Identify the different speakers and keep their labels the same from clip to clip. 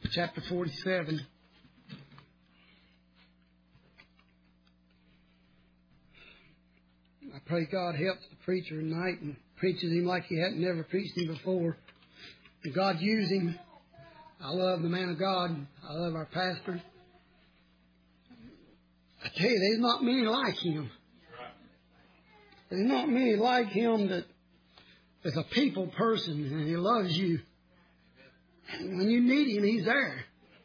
Speaker 1: chapter 47. I pray God helps the preacher tonight and preaches him like he hadn't never preached him before. And God use him. I love the man of God. I love our pastor. I tell you, there's not many like him. There's not many like him that is a people person and he loves you. And when you need him, he's there.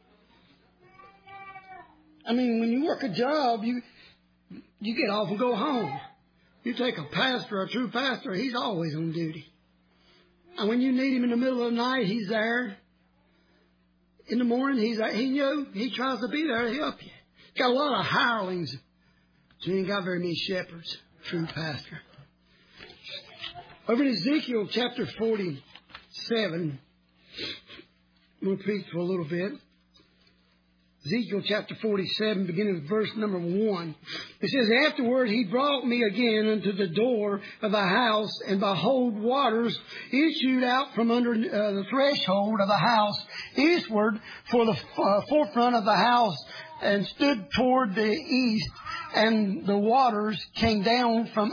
Speaker 1: I mean, when you work a job, you get off and go home. You take a pastor, a true pastor, he's always on duty. And when you need him in the middle of the night, he's there. In the morning, he's there. He tries to be there to help you. Got a lot of hirelings. So he ain't got very many shepherds. True pastor. Over in Ezekiel chapter 47, we'll preach for a little bit. Ezekiel chapter 47, beginning with verse number 1. It says, Afterward he brought me again unto the door of the house, and behold, waters issued out from under the threshold of the house eastward for the forefront of the house, and stood toward the east, and the waters came down from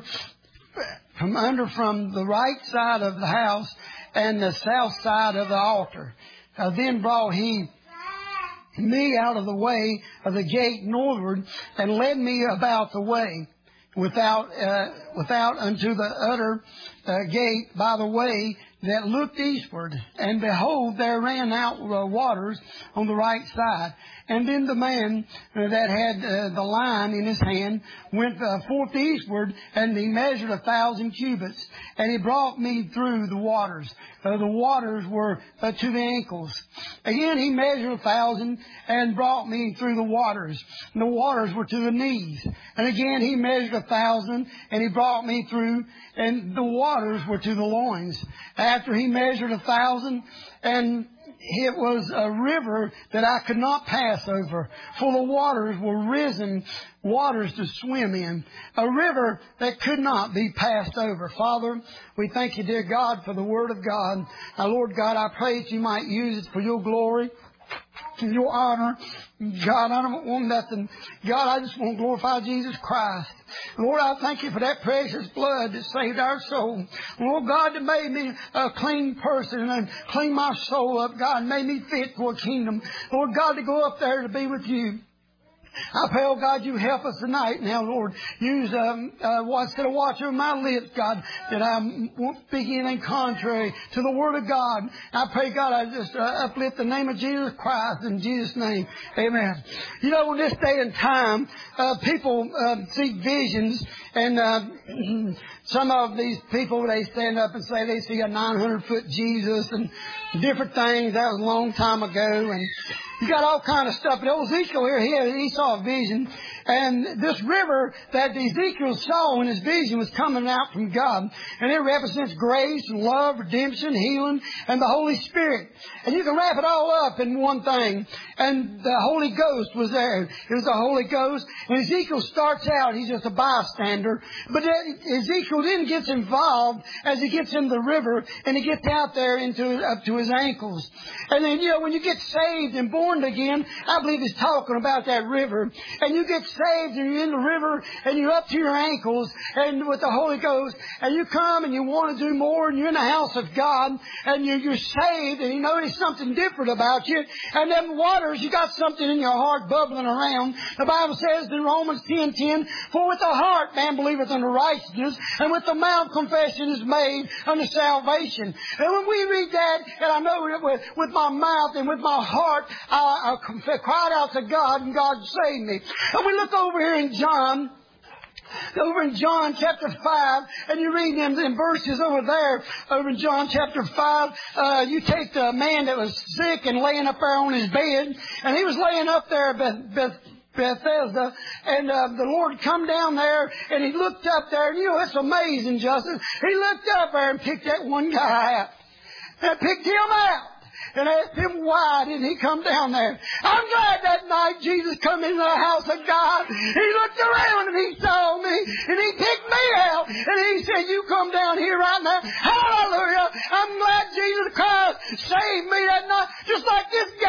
Speaker 1: the right side of the house and the south side of the altar. Then brought he me out of the way of the gate northward, and led me about the way without unto the utter gate by the way that looked eastward. And behold, there ran out waters on the right side. And then the man that had the line in his hand went forth eastward, and he measured 1,000 cubits. And he brought me through the waters. The waters were to the ankles. Again he measured 1,000 and brought me through the waters. And the waters were to the knees. And again he measured 1,000 and he brought me through, and the waters were to the loins. After he measured 1,000, and it was a river that I could not pass over, for the waters were risen waters to swim in, a river that could not be passed over. Father, we thank you, dear God, for the Word of God. Now, Lord God, I pray that you might use it for your glory and your honor. God, I don't want nothing. God, I just want to glorify Jesus Christ. Lord, I thank you for that precious blood that saved our soul. Lord God, that made me a clean person and cleaned my soul up, God, and made me fit for a kingdom. Lord God, to go up there to be with you. I pray, oh God, you help us tonight now, Lord. Use instead of watch over my lips, God, that I won't speak anything contrary to the Word of God. I pray, God, I just uplift the name of Jesus Christ in Jesus' name. Amen. You know, in this day and time, people see visions, and some of these people, they stand up and say they see a 900-foot Jesus and different things. That was a long time ago, and you got all kind of stuff. But Ezekiel here, he saw a vision. And this river that Ezekiel saw in his vision was coming out from God. And it represents grace and love, redemption, healing, and the Holy Spirit. And you can wrap it all up in one thing. And the Holy Ghost was there. It was the Holy Ghost. And Ezekiel starts out, he's just a bystander. But Ezekiel then gets involved as he gets in the river, and he gets out there up to his ankles. And then, you know, when you get saved and born again, I believe he's talking about that river. And you get saved and you're in the river and you're up to your ankles and with the Holy Ghost, and you come and you want to do more, and you're in the house of God, and you're saved, and you notice something different about you. And them waters, you got something in your heart bubbling around. The Bible says in Romans 10:10, for with the heart man believeth unto righteousness, and with the mouth confession is made unto salvation. And when we read that, and I know with my mouth and with my heart, I cried out to God, and God saved me. And we look over here in John chapter 5, and you read them in verses over there, over in John chapter 5, you take the man that was sick and laying up there on his bed, and he was laying up there at Bethesda, and the Lord come down there, and he looked up there, and you know, it's amazing, Justin. He looked up there and picked that one guy out, and picked him out. And asked him why did he come down there. I'm glad that night Jesus come into the house of God. He looked around and he saw me and he picked me out. And he said, you come down here right now. Hallelujah. I'm glad Jesus Christ saved me that night. Just like this guy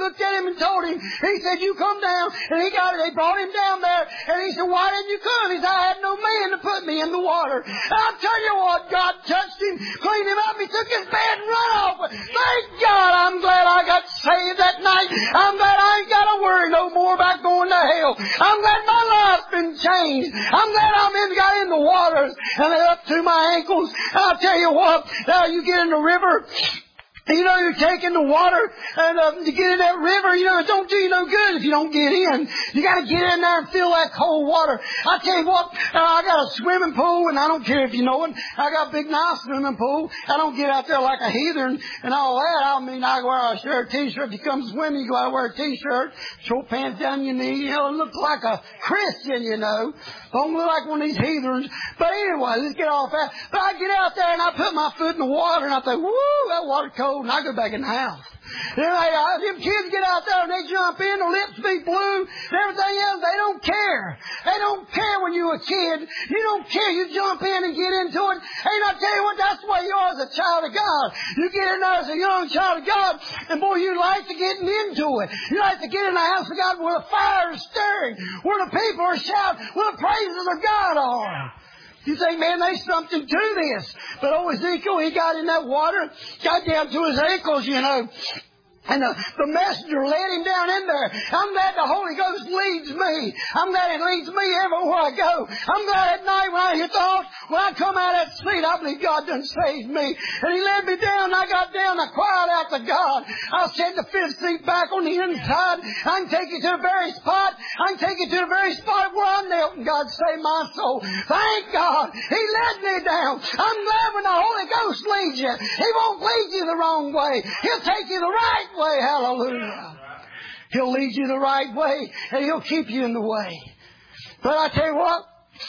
Speaker 1: looked at him and told him, he said, you come down. And he got it. They brought him down there. And he said, why didn't you come? He said, I had no man to put me in the water. And I'll tell you what, God touched him, cleaned him up. He took his bed and run off. Thank God, I'm glad I got saved that night. I'm glad I ain't got to worry no more about going to hell. I'm glad my life's been changed. I'm glad got in the waters and they're up to my ankles. And I'll tell you what, now you get in the river. You know, you're taking the water, and to get in that river, you know, it don't do you no good if you don't get in. You got to get in there and feel that cold water. I tell you what, I got a swimming pool, and I don't care if you know it. I got a big, nice swimming pool. I don't get out there like a heathen and all that. I mean, I wear a shirt, t-shirt. If you come swimming, you got to wear a t-shirt, short pants down your knee. You know, look like a Christian, you know. Don't look like one of these heathens. But anyway, let's get off that. But I get out there and I put my foot in the water and I think, woo, that water's cold, and I go back in the house. Then them kids get out there and they jump in, their lips be blue, and everything else. They don't care. They don't care when you're a kid. You don't care. You jump in and get into it. And I tell you what, that's the way you are as a child of God. You get in there as a young child of God, and boy, you like to get into it. You like to get in the house of God where the fire is stirring, where the people are shouting, where the praises of God are. You think, man, there's something to this. But old Ezekiel, he got in that water, got down to his ankles, you know. And the messenger led him down in there. I'm glad the Holy Ghost leads me. I'm glad it leads me everywhere I go. I'm glad at night when I hit the altar, when I come out of that sleep, I believe God done saved me. And He led me down, and I got down, I cried out to God. I set the fifth seat back on the inside. I can take you to the very spot. I can take you to the very spot where I knelt, and God saved my soul. Thank God. He led me down. I'm glad when the Holy Ghost leads you. He won't lead you the wrong way. He'll take you the right way. Hallelujah. He'll lead you the right way, and He'll keep you in the way. But I tell you what,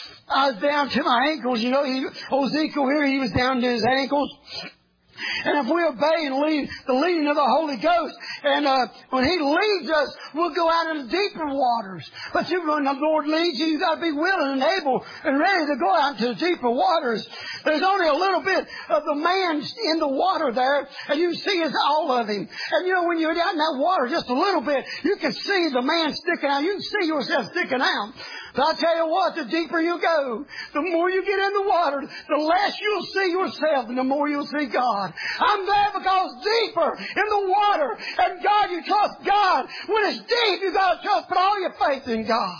Speaker 1: I was down to my ankles. You know, Ezekiel here, he was down to his ankles. And if we obey and lead the leading of the Holy Ghost, and when He leads us, we'll go out into deeper waters. But when the Lord leads you, you've got to be willing and able and ready to go out into the deeper waters. There's only a little bit of the man in the water there, and you see it's all of him. And you know, when you're out in that water just a little bit, you can see the man sticking out. You can see yourself sticking out. But I tell you what, the deeper you go, the more you get in the water, the less you'll see yourself and the more you'll see God. I'm glad because deeper in the water, and God, you trust God. When it's deep, you've got to trust, put all your faith in God.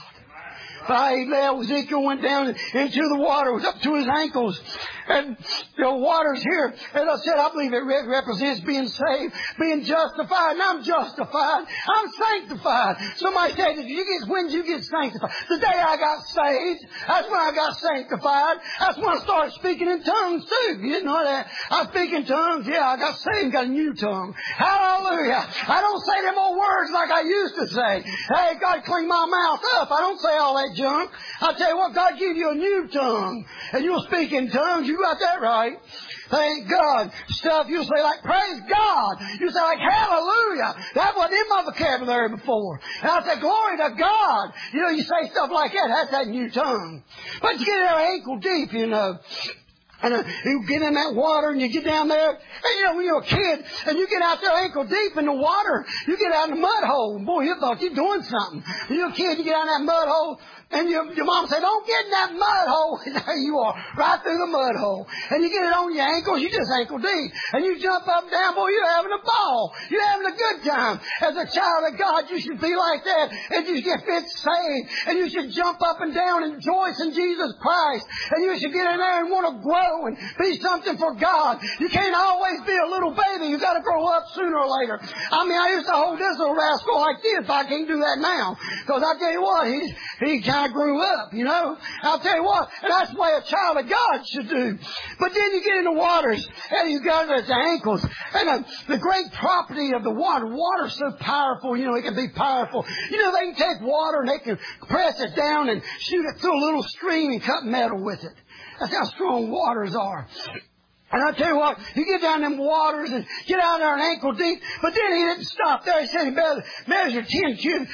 Speaker 1: Ezekiel went down into the water. It was up to his ankles. And the water's here. As I said, I believe it represents being saved, being justified. And I'm justified. I'm sanctified. Somebody said, when did you get sanctified? The day I got saved. That's when I got sanctified. That's when I started speaking in tongues too. You didn't know that? I speak in tongues. Yeah, I got saved, got a new tongue. Hallelujah. I don't say them old words like I used to say. Hey, God, clean my mouth up. I don't say all that junk. I'll tell you what, God give you a new tongue. And you'll speak in tongues. You got that right. Thank God. Stuff you say like, praise God. You say like, hallelujah. That wasn't in my vocabulary before. And I say, glory to God. You know, you say stuff like that. That's that new tongue. But you get there ankle deep, you know. And you get in that water and you get down there. And you know, when you're a kid and you get out there ankle deep in the water, you get out in the mud hole. And boy, you thought you're doing something. When you're a kid, you get out in that mud hole. And your mom said, don't get in that mud hole. And there you are, right through the mud hole. And you get it on your ankles, you just ankle deep. And you jump up and down, boy, you're having a ball. You're having a good time. As a child of God, you should be like that. And you get saved. And you should jump up and down and rejoice in Jesus Christ. And you should get in there and want to grow and be something for God. You can't always be a little baby. You've got to grow up sooner or later. I mean, I used to hold this little rascal like this, but I can't do that now. Because I tell you what, he kind of grew up, you know. I'll tell you what, and that's the way a child of God should do. But then you get in the waters, and you got it at the ankles. And the great property of the water's so powerful, you know, it can be powerful. You know, they can take water and they can press it down and shoot it through a little stream and cut metal with it. That's how strong waters are. And I tell you what, you get down them waters and get out there an ankle deep. But then he didn't stop there. He said he measured 10 cubits.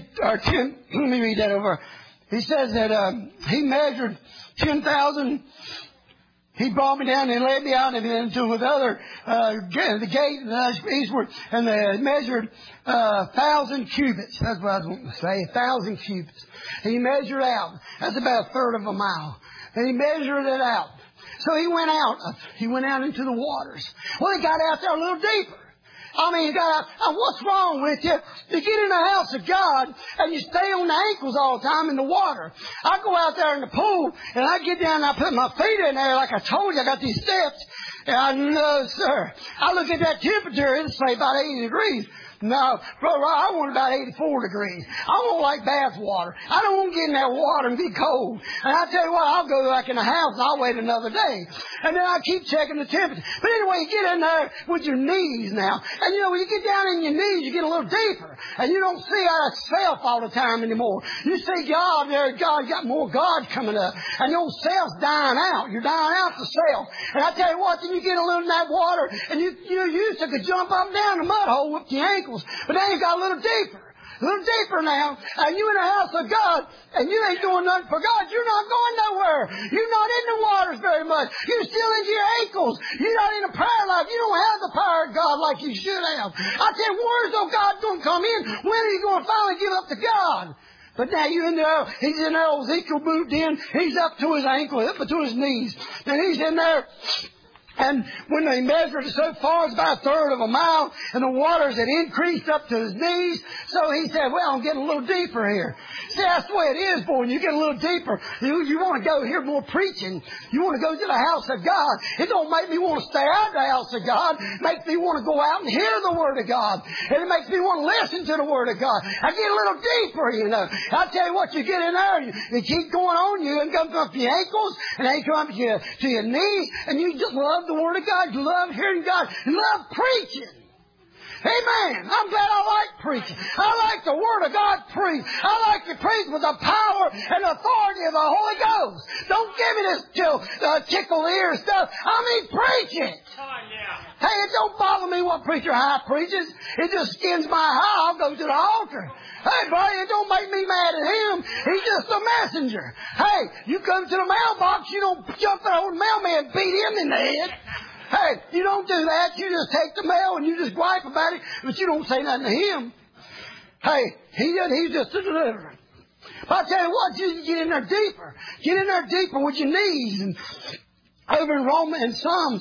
Speaker 1: Let me read that over. He says that he measured 10,000. he brought me down and led me out into the other the gate eastward, and they measured 1,000 cubits. That's what I was wanting to say, 1,000 cubits. He measured out. That's about a third of a mile. And he measured it out. So he went out. He went out into the waters. Well, he got out there a little deeper. I mean, what's wrong with you? You get in the house of God and you stay on the ankles all the time in the water. I go out there in the pool and I get down and I put my feet in there like I told you. I got these steps. And no, sir. I look at that temperature, it'll say about 80 degrees. No, brother, I want about 84 degrees. I don't like bath water. I don't want to get in that water and be cold. And I tell you what, I'll go back in the house and I'll wait another day. And then I keep checking the temperature. But anyway, you get in there with your knees now. And you know, when you get down in your knees, you get a little deeper. And you don't see yourself all the time anymore. You see God there. God, you got more God coming up. And your self's dying out. You're dying out the self. And I tell you what, then you get a little in that water and you used to could jump up and down the mud hole with your ankles. But now you got a little deeper now, and you in the house of God, and you ain't doing nothing for God. You're not going nowhere. You're not in the waters very much. You're still into your ankles. You're not in a prayer life. You don't have the power of God like you should have. I tell you, where's no God going to come in? When are you going to finally give up to God? But now you're in there. He's in there. Ezekiel moved in. He's up to his ankle, up to his knees. And he's in there. And when they measured it so far, it's about a third of a mile, and the waters had increased up to his knees. So he said, well, I'm getting a little deeper here. See, that's the way it is, boy. When you get a little deeper, you want to go hear more preaching. You want to go to the house of God. It don't make me want to stay out of the house of God. It makes me want to go out and hear the Word of God. And it makes me want to listen to the Word of God. I get a little deeper, you know. I tell you what, you get in there, you keep going on, you come up to your ankles, and then you come up to your knees, and you just love the Word of God. You love hearing God. You love preaching. Amen. I'm glad I like preaching. I like the Word of God preached. I like to preach with the power and authority of the Holy Ghost. Don't give me this tickle ear stuff. I mean, preach it. Hey, it don't bother me what preacher high preaches. It just skins my high. I'll go to the altar. Hey, buddy, it don't make me mad at him. He's just a messenger. Hey, you come to the mailbox, you don't jump that old mailman and beat him in the head. Hey, you don't do that. You just take the mail and you just gripe about it, but you don't say nothing to him. Hey, he's just a deliverer. But I tell you what, you get in there deeper. Get in there deeper with your knees. And over in Romans and Psalms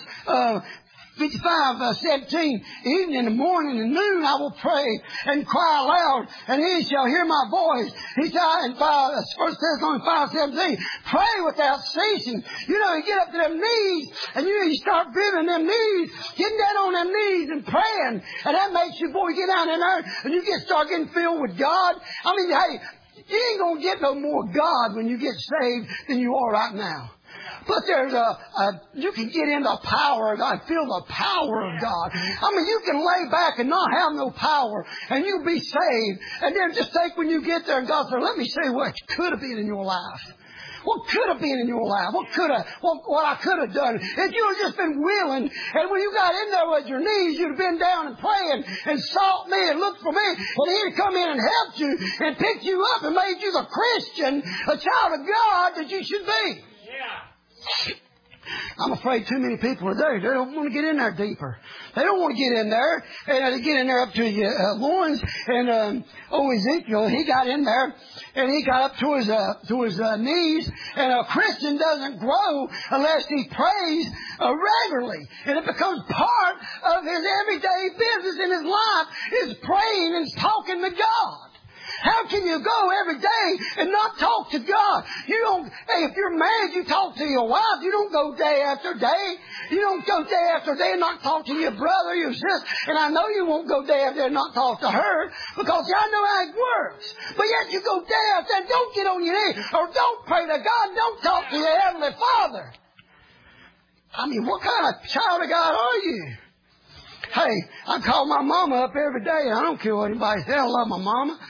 Speaker 1: 55:17, even in the morning and noon I will pray and cry aloud, and he shall hear my voice. He said in 1 Thessalonians 5:17, pray without ceasing. You know, you get up to them knees, and you start bending them knees, getting down on them knees and praying, and that makes you, boy, get down in there, and you start getting filled with God. I mean, hey, you ain't going to get no more God when you get saved than you are right now. But there's you can get into the power of God, feel the power of God. I mean, you can lay back and not have no power, and you'll be saved. And then just think when you get there, and God said, let me say what could have been in your life. What could have been in your life? What I could have done. If you had just been willing, and when you got in there with your knees, you'd have been down and praying and sought me and looked for me, and he'd come in and helped you and picked you up and made you the Christian, a child of God that you should be. Yeah. I'm afraid too many people are there. They don't want to get in there deeper. They don't want to get in there. And they get in there up to your loins. And Ezekiel, he got in there, and he got up to his knees. And a Christian doesn't grow unless he prays regularly. And it becomes part of his everyday business in his life is praying and talking to God. How can you go every day and not talk to God? You don't, hey, if you're married, you talk to your wife. You don't go day after day. You don't go day after day and not talk to your brother, your sister. And I know you won't go day after day and not talk to her because I know how it works. But yet you go day after day. Don't get on your knees or don't pray to God. Don't talk to your Heavenly Father. I mean, what kind of child of God are you? Hey, I call my mama up every day. I don't care what anybody says. I love my mama.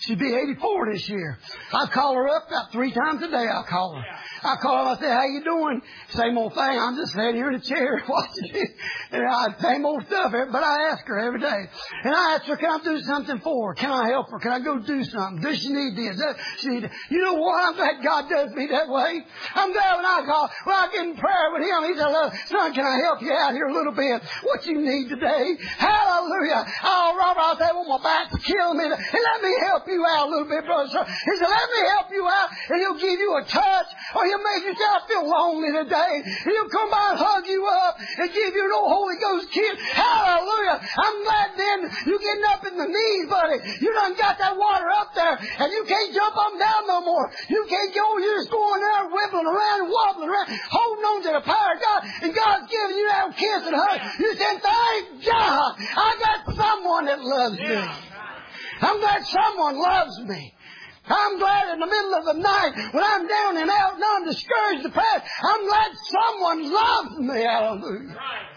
Speaker 1: She'd be 84 this year. I call her up about 3 times a day. I call her. I call her. I say, how you doing? Same old thing. I'm just sitting here in a chair watching it. And same old stuff. But I ask her every day. And I ask her, can I do something for her? Can I help her? Can I go do something? Does she need this? You know what? I'm glad God does me that way. I'm glad when I get in prayer with Him, He says, son, can I help you out here a little bit? What you need today? Hallelujah. Oh, Robert, I say, well, my back's killing me. And let me help you out a little bit, brother. He said, let me help you out. And He'll give you a touch. Or He'll make you say, I feel lonely today. He'll come by and hug you up and give you an old Holy Ghost kiss. Hallelujah. I'm glad then you're getting up in the knees, buddy. You done got that water up there and you can't jump up and down no more. You can't go. You're just going there wibbling around and wobbling around, holding on to the power of God. And God's giving you that kiss and hug. You said, thank God. I got someone that loves me. I'm glad someone loves me. I'm glad in the middle of the night when I'm down and out and I'm discouraged, depressed, I'm glad someone loves me. Hallelujah.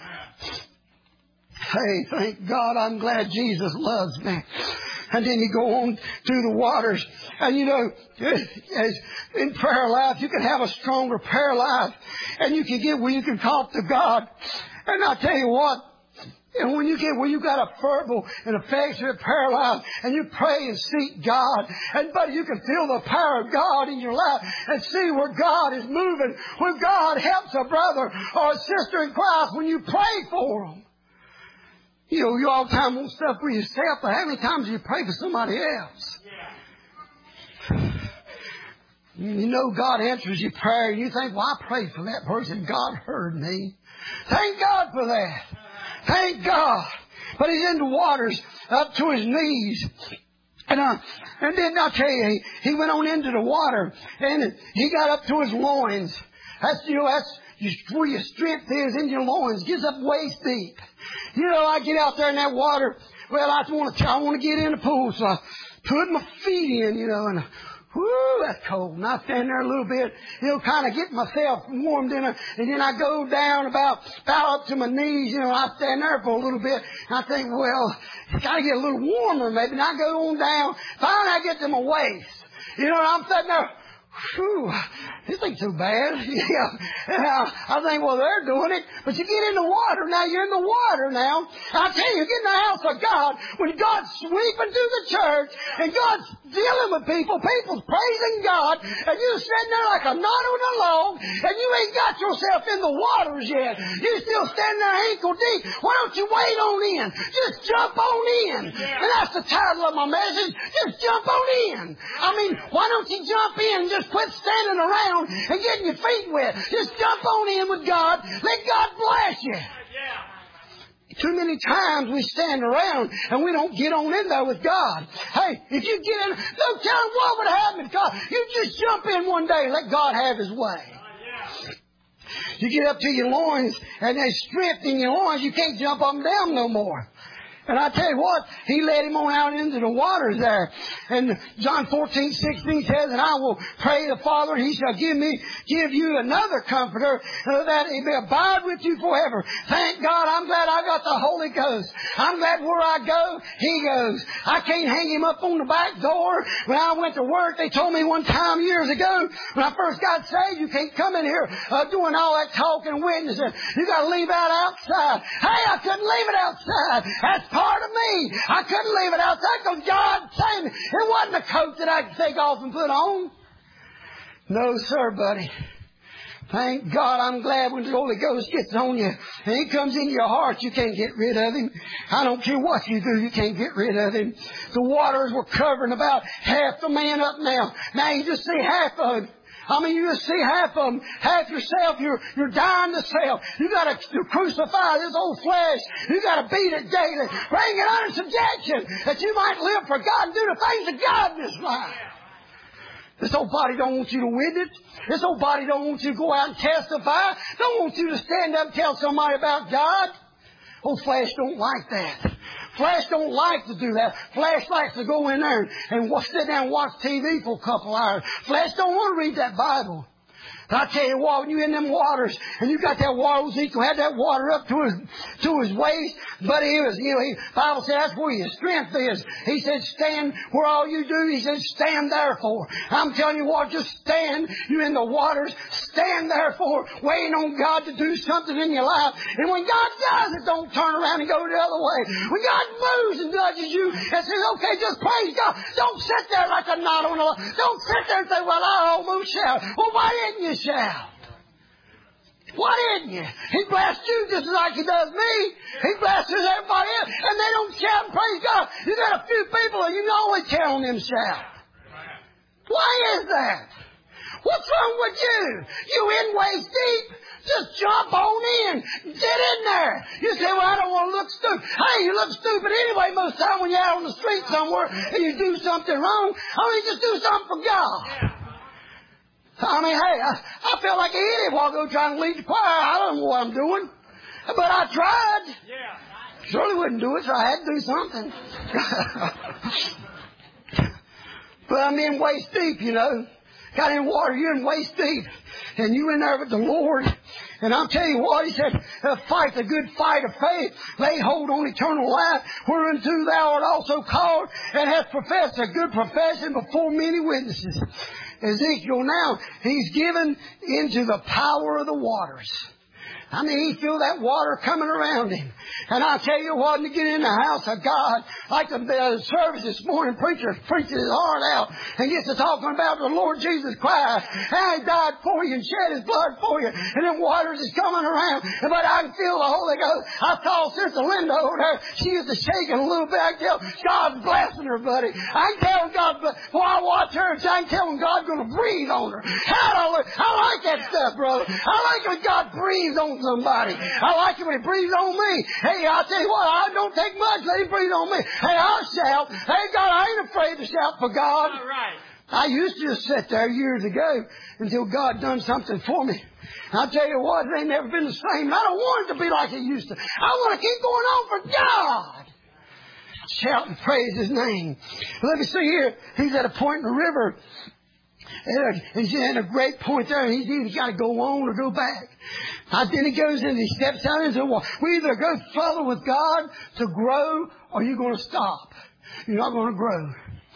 Speaker 1: Hey, thank God, I'm glad Jesus loves me. And then you go on through the waters. And you know, as in prayer life, you can have a stronger prayer life. And you can get where you can talk to God. And I'll tell you what. And when you get where you got a fervent and affectionate prayer life and you pray and seek God, and buddy, you can feel the power of God in your life and see where God is moving, when God helps a brother or a sister in Christ when you pray for them. You know, you all the time want stuff for yourself, but how many times do you pray for somebody else? You know God answers your prayer and you think, well, I prayed for that person. God heard me. Thank God for that. Thank God. But he's in the waters up to his knees. And then I'll tell you, he went on into the water and he got up to his loins. That's where your strength is, in your loins. Gets up waist deep. You know, I get out there in that water. Well, I want to get in the pool, so I put my feet in, you know, and whoo, that's cold. And I stand there a little bit, kind of get myself warmed in it. And then I go down about up to my knees, you know, I stand there for a little bit. And I think, well, it's got to get a little warmer maybe. And I go on down. Finally, I get to my waist. You know, and I'm sitting there. Whew, this ain't so bad. I think, well, they're doing it. But you get in the water now. You're in the water now. I tell you, get in the house of God. When God's sweeping through the church and God's dealing with people, people's praising God, and you're sitting there like a knot on a log, and you ain't got yourself in the waters yet. You're still standing there ankle deep. Why don't you wade on in? Just jump on in. And that's the title of my message. Just jump on in. I mean, why don't you jump in and just quit standing around and getting your feet wet? Just jump on in with God. Let God bless you. Too many times we stand around and we don't get on in there with God. Hey, if you get in, don't tell him what would happen to God. You just jump in one day and let God have his way. You get up to your loins and there's strength in your loins. You can't jump up and down no more. And I tell you what, he led him on out into the waters there. And John 14:16 says, and I will pray the Father, he shall give you another comforter, that he may abide with you forever. Thank God, I'm glad I got the Holy Ghost. I'm glad where I go, he goes. I can't hang him up on the back door. When I went to work, they told me one time years ago, when I first got saved, you can't come in here doing all that talking and witnessing. You got to leave out outside. Hey, I couldn't leave it outside. That's part of me. I couldn't leave it outside because God saved me. It wasn't a coat that I could take off and put on. No, sir, buddy. Thank God, I'm glad when the Holy Ghost gets on you and He comes in your heart, you can't get rid of Him. I don't care what you do, you can't get rid of Him. The waters were covering about half the man up now. Now you just see half of Him. I mean, you just see half of them, half yourself. You're dying to self. You got to crucify this old flesh. You got to beat it daily. Bring it under subjection that you might live for God and do the things of God in this life. This old body don't want you to witness. This old body don't want you to go out and testify. Don't want you to stand up and tell somebody about God. Old flesh don't like that. Flesh don't like to do that. Flesh likes to go in there and sit down and watch TV for a couple hours. Flesh don't want to read that Bible. But I tell you what, when you're in them waters, and you got that water, Ezekiel had that water up to his waist, but he was, the Bible says that's where your strength is. He said, stand where all you do. He said, stand therefore. I'm telling you what, just stand. You're in the waters. Stand therefore, waiting on God to do something in your life. And when God does it, don't turn around and go the other way. When God moves and nudges you and says, okay, just praise God. Don't sit there like a knot on a line. Don't sit there and say, well, I almost shout. Well, why didn't you shout? Why didn't you? He blessed you just like He does me. He blesses everybody else. And they don't shout and praise God. You got a few people and you can always count on them shout. Why is that? What's wrong with you? You in waist deep. Just jump on in. Get in there. You say, well, I don't want to look stupid. Hey, you look stupid anyway most of the time when you're out on the street somewhere and you do something wrong. I mean, just do something for God. I mean, hey, I felt like an idiot while ago trying to lead the choir. I don't know what I'm doing. But I tried. Surely wouldn't do it, so I had to do something. But I'm in waist deep, Got in water, you're in waist deep. And you in there with the Lord. And I'll tell you what, He said, fight the good fight of faith. Lay hold on eternal life, whereunto thou art also called, and hast professed a good profession before many witnesses. Ezekiel now, he's given into the power of the waters. I mean, he feel that water coming around him. And I tell you what, to get in the house of God, like the service this morning, preacher preaches his heart out and gets to talking about the Lord Jesus Christ, how He died for you and shed His blood for you, and them waters is coming around. But I can feel the Holy Ghost. I saw Sister Linda over there. She used to shaking a little bit. I can tell God's blessing her, buddy. I can tell God, before I watch her, I can tell when God's going to breathe on her. Hallelujah. I like that stuff, brother. I like when God breathes on somebody. I like it when He breathes on me. Hey, I'll tell you what, I don't take much. Let Him breathe on me. Hey, I'll shout. Hey, God, I ain't afraid to shout for God. All right. I used to just sit there years ago until God done something for me. I'll tell you what, it ain't never been the same. I don't want it to be like it used to. I want to keep going on for God. Shout and praise His name. Let me see here. He's at a point in the river. And he's at a great point there, and he's either got to go on or go back. Then he goes in, he steps out into the water. We either go further with God to grow, or you're going to stop. You're not going to grow.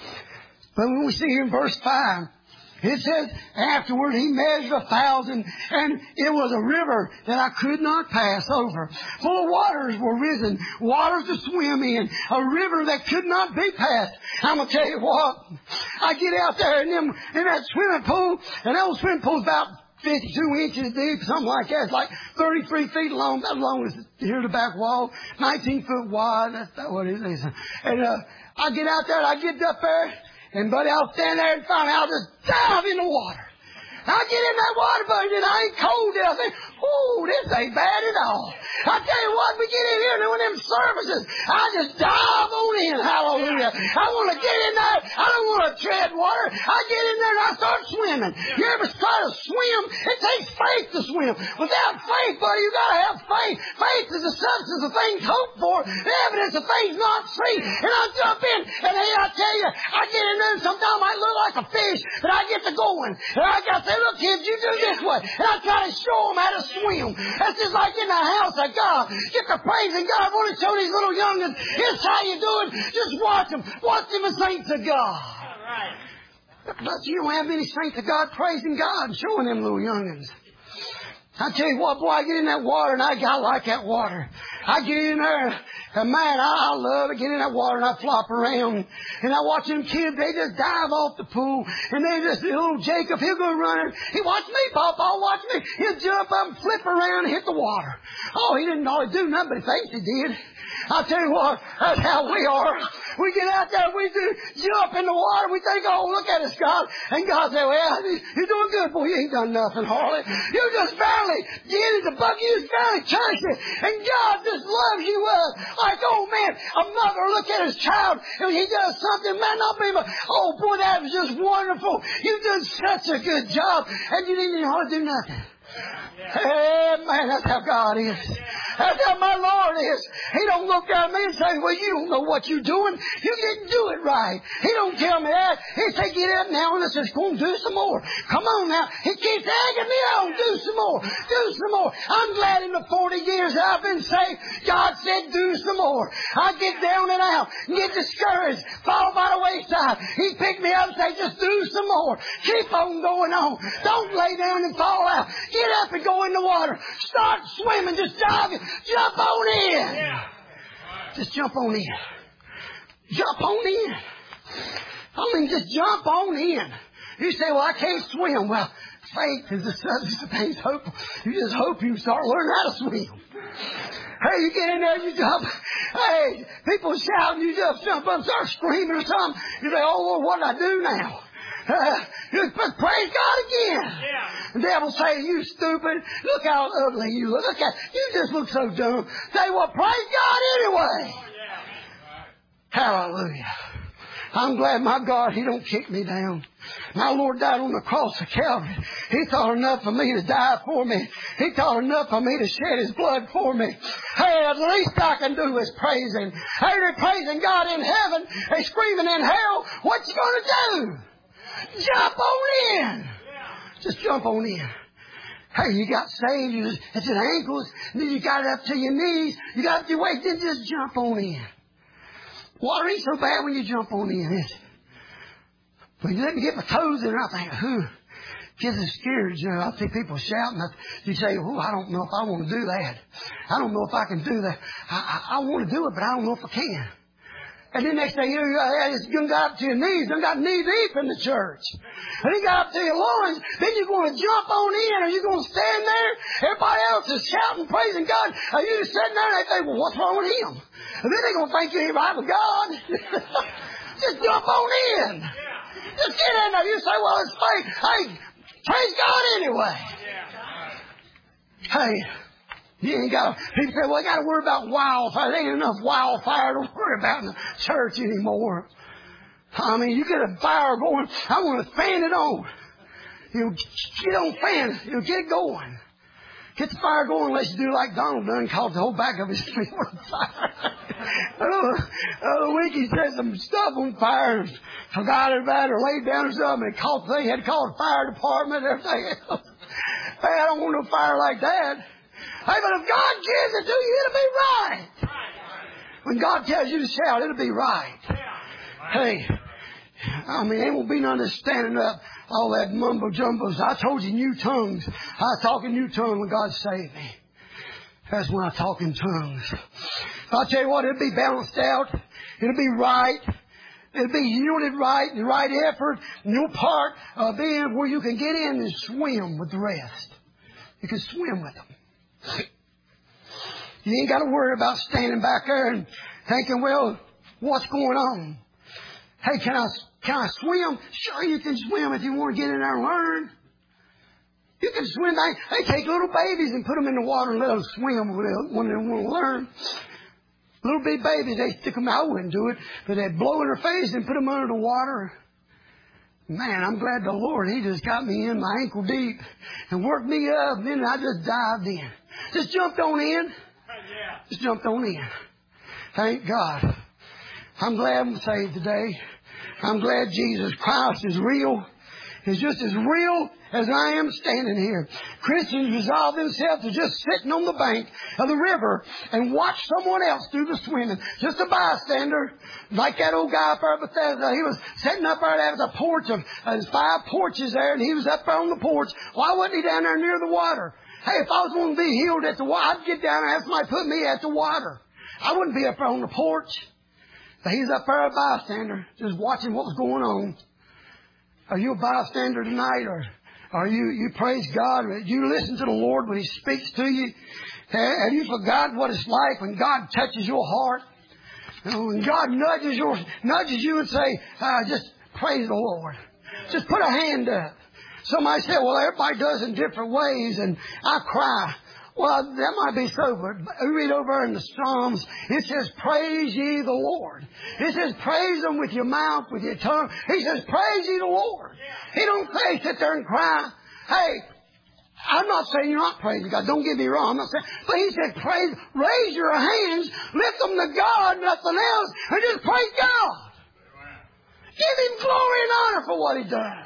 Speaker 1: But when we see here in verse 5, it says, afterward He measured 1,000, and it was a river that I could not pass over. Full of waters were risen, waters to swim in, a river that could not be passed. I'm going to tell you what, I get out there in that swimming pool, and that old swimming pool's about 52 inches deep, something like that. It's like 33 feet long, about as long as here the back wall, 19 foot wide. That's what it is. And I get out there, and I get up there, and buddy, I'll stand there and finally I'll just dive in the water. I get in that water, buddy, and I ain't cold there. I think, ooh, this ain't bad at all. I tell you what, we get in here and doing them services, I just dive on in, hallelujah. I want to get in there. I don't want to tread water. I get in there and I start swimming. You ever try to swim? It takes faith to swim. Without faith, buddy, you got to have faith. Faith is the substance of things hoped for, the evidence of things not seen. And I jump in, and hey, I tell you, I get in there and sometimes I look like a fish, but I get to going. And I got to say, look, kids, you do this way. And I try to show them how to swim. That's just like in the house of God. Get to praising God. I want to show these little youngins, here's how you do it. Just watch them. Watch them as saints of God. All right. But you don't have many saints of God praising God and showing them little youngins. I tell you what, boy, I get in that water, and I like that water. I get in there, and man, I love it. Get in that water, and I flop around. And I watch them kids, they just dive off the pool. And they just, little Jacob, he'll go running. He watch me, Papa, watch me. He'll jump up and flip around and hit the water. Oh, he didn't always do nothing, but he thinks he did. I'll tell you what, that's how we are. We get out there, we do jump in the water, we think, oh, look at us, God. And God said, well, you're doing good, boy. You ain't done nothing, Harley. You just barely did it, the bucket, you just barely touched it. And God just loves you like, oh, man, a mother look at his child, and he does something, man, not be, oh, boy, that was just wonderful. You did such a good job, and you didn't even hardly do nothing. Hey, man, that's how God is. That's how my Lord is. He don't look down at me and say, well, you don't know what you're doing. You didn't do it right. He don't tell me that. He say, get up now and says, go and do some more. Come on now. He keeps egging me on. Do some more. Do some more. I'm glad in the 40 years that I've been saved, God said, do some more. I get down and out, get discouraged, fall by the wayside. He picked me up and say, just do some more. Keep on going on. Don't lay down and fall out. Get up and go in the water. Start swimming. Just dive in. Jump on in. Yeah. Just jump on in. Jump on in. I mean, just jump on in. You say, well, I can't swim. Well, faith is the substance of things hopeful. You just hope you start learning how to swim. Hey, you get in there, you jump. Hey, people shouting, you just jump up, start screaming or something. You say, oh, Lord, what do I do now? Just praise God again. Yeah. The devil say, you stupid. Look how ugly you look. Look at you just look so dumb. Say, well, praise God anyway. Oh, yeah. Hallelujah. I'm glad my God, He don't kick me down. My Lord died on the cross of Calvary. He thought enough of me to die for me. He thought enough of me to shed His blood for me. Hey, the least I can do is praise Him. Hey, they're praising God in heaven. They're screaming in hell. What you going to do? Jump on in. Just jump on in. Hey, you got saved. It's at ankles. Then you got it up to your knees. You got it to your waist. Then just jump on in. Water ain't so bad when you jump on in, is it? But you let me get my toes in, and I think, kids are scared. You know, I see people shouting. You say, I don't know if I want to do that. I don't know if I can do that. I want to do it, but I don't know if I can. And then next thing you know, it's going to got up to your knees. You got knee deep in the church. And he got up to your loins. Then you're going to jump on in, or you're going to stand there. Everybody else is shouting, praising God. And you're just sitting there and they think, well, what's wrong with him? And then they're going to think you ain't right with God. Just jump on in. Just get in there. You say, well, it's faith. Hey, praise God anyway. Hey, you ain't got to. People say, well, I got to worry about wildfire. There ain't enough wildfire to worry about in the church anymore. I mean, you get a fire going. I want to fan it on. You get on fan it. You get it going. Get the fire going unless you do like Donald done, caught the whole back of his street on fire. The week he set some stuff on fire and forgot about it or laid down or something and caught the thing. He had to call the fire department and everything else. Hey, I don't want no fire like that. Hey, but if God gives it to you, it'll be right. When God tells you to shout, it'll be right. Hey, I mean, there won't be none of this standing up, all that mumbo jumbo. I told you new tongues. I was talking new tongues when God saved me. That's when I talk in tongues. I'll tell you what, it'll be balanced out. It'll be right. It'll be yielded right, the right effort, no part of being where you can get in and swim with the rest. You can swim with them. You ain't got to worry about standing back there and thinking, well, what's going on? Hey, can I swim? Sure, you can swim if you want to get in there and learn. You can swim. They take little babies and put them in the water and let them swim when they want to learn. Little bitty babies, they stick them out. I wouldn't do it, but they blow in their face and put them under the water. Man, I'm glad the Lord, He just got me in my ankle deep and worked me up. And then I just dived in. Just jumped on in. Just jumped on in. Thank God. I'm glad I'm saved today. I'm glad Jesus Christ is real. He's just as real as I am standing here. Christians resolve themselves to just sitting on the bank of the river and watch someone else do the swimming. Just a bystander. Like that old guy up there at Bethesda. He was sitting up there. There was a porch of, there's 5 porches there, and he was up there on the porch. Why wasn't he down there near the water? Hey, if I was going to be healed at the water, I'd get down there and have somebody put me at the water. I wouldn't be up there on the porch. But he's up there a bystander, just watching what was going on. Are you a bystander tonight, or are you praise God? You listen to the Lord when He speaks to you? Have you forgotten what it's like when God touches your heart? You know, when God nudges you and say, just praise the Lord. Just put a hand up. Somebody said, well, everybody does in different ways, and I cry. Well, that might be so, but we read over in the Psalms, it says, praise ye the Lord. It says, praise Him with your mouth, with your tongue. He says, praise ye the Lord. He don't say sit there and cry. Hey, I'm not saying you're not praising God. Don't get me wrong. I'm not saying, but he said, praise, raise your hands, lift them to God, nothing else, and just praise God. Give him glory and honor for what he's done.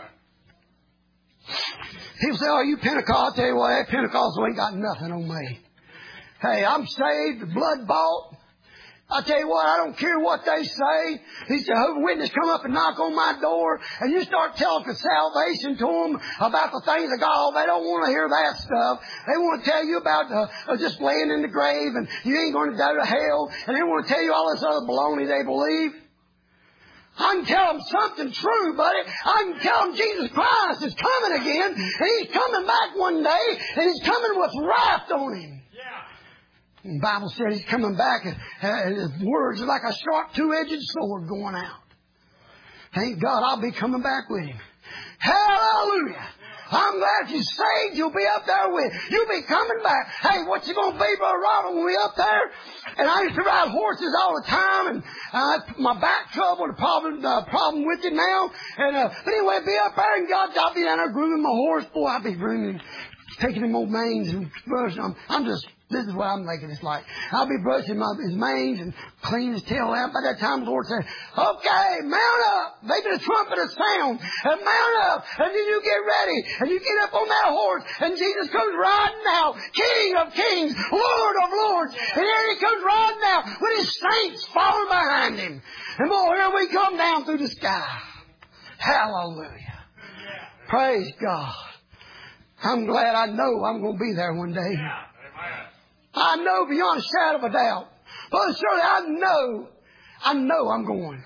Speaker 1: People say, oh, you Pentecostal. I'll tell you what, that Pentecostal ain't got nothing on me. Hey, I'm saved, blood bought. I tell you what, I don't care what they say. He said, Jehovah's Witness come up and knock on my door, and you start telling for salvation to them about the things of God. They don't want to hear that stuff. They want to tell you about just laying in the grave, and you ain't going to go to hell, and they want to tell you all this other baloney they believe. I can tell them something true, buddy. I can tell them Jesus Christ is coming again, and he's coming back one day, and he's coming with wrath on him. The Bible says he's coming back, and his words are like a sharp two-edged sword going out. Thank God I'll be coming back with him. Hallelujah. I'm glad you're saved. You'll be up there with him. You'll be coming back. Hey, what you going to be, Brother Robert, when we up there? And I used to ride horses all the time, and my back trouble, the problem with it now. And but anyway, I'd be up there, and God, I'll be down there grooming my horse. Boy, I'll be grooming, taking him old manes and brushing. This is what I'm thinking it's like. I'll be brushing his manes and cleaning his tail out. By that time, the Lord said, okay, mount up. Maybe the trumpet will sound. And mount up. And then you get ready. And you get up on that horse. And Jesus comes riding out. King of kings. Lord of lords. And there he comes riding out with his saints following behind him. And boy, here we come down through the sky. Hallelujah. Praise God. I'm glad I know I'm going to be there one day. I know beyond a shadow of a doubt. Brother Shirley, I know I'm going.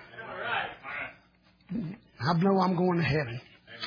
Speaker 1: I know I'm going to heaven.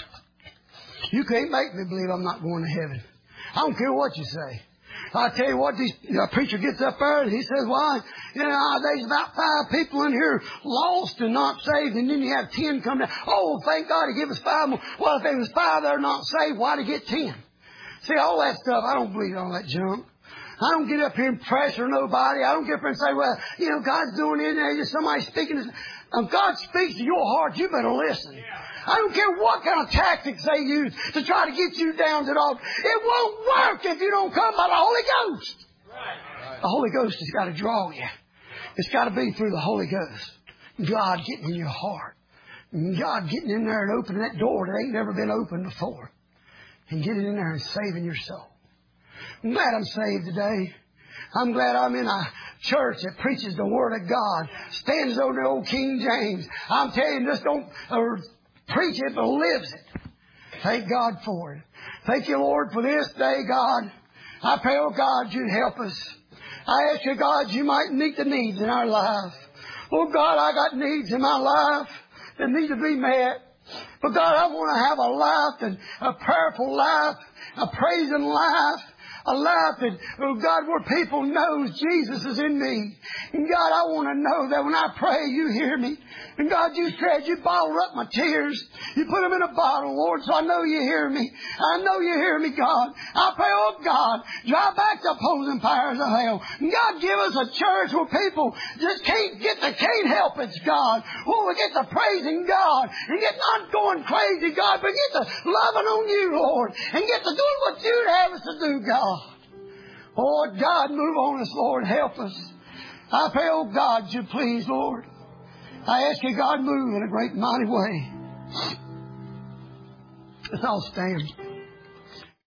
Speaker 1: You can't make me believe I'm not going to heaven. I don't care what you say. I tell you what, the preacher gets up there and he says, well, there's about 5 people in here lost and not saved, and then you have 10 come down. Oh, thank God he gave us 5 more. Well, if there was 5 that are not saved, why'd he get 10? See, all that stuff, I don't believe all that junk. I don't get up here and pressure nobody. I don't get up here and say, well, God's doing it, and there's somebody speaking. If God speaks to your heart, you better listen. I don't care what kind of tactics they use to try to get you down to the altar. It won't work if you don't come by the Holy Ghost. Right. The Holy Ghost has got to draw you. It's got to be through the Holy Ghost. God getting in your heart. And God getting in there and opening that door that ain't never been opened before. And getting in there and saving your soul. I'm glad I'm saved today. I'm glad I'm in a church that preaches the Word of God. Stands on the old King James. I'm telling you, just don't preach it, but lives it. Thank God for it. Thank you, Lord, for this day, God. I pray, oh God, you'd help us. I ask you, God, you might meet the needs in our life. Oh God, I got needs in my life that need to be met. But God, I want to have a life, a prayerful life, a praising life. A life that, oh God, where people knows Jesus is in me. And God, I want to know that when I pray, you hear me. And God, you said you bottled up my tears. You put them in a bottle, Lord, so I know you hear me. I know you hear me, God. I pray, oh God, drive back the opposing powers of hell. And God, give us a church where people just can't help it, God. Where we get to praising God and get not going crazy, God, but get to loving on you, Lord, and get to doing what you'd have us to do, God. Oh, God, move on us, Lord. Help us. I pray, oh, God, you please, Lord. I ask you, God, move in a great mighty way. Let's all stand.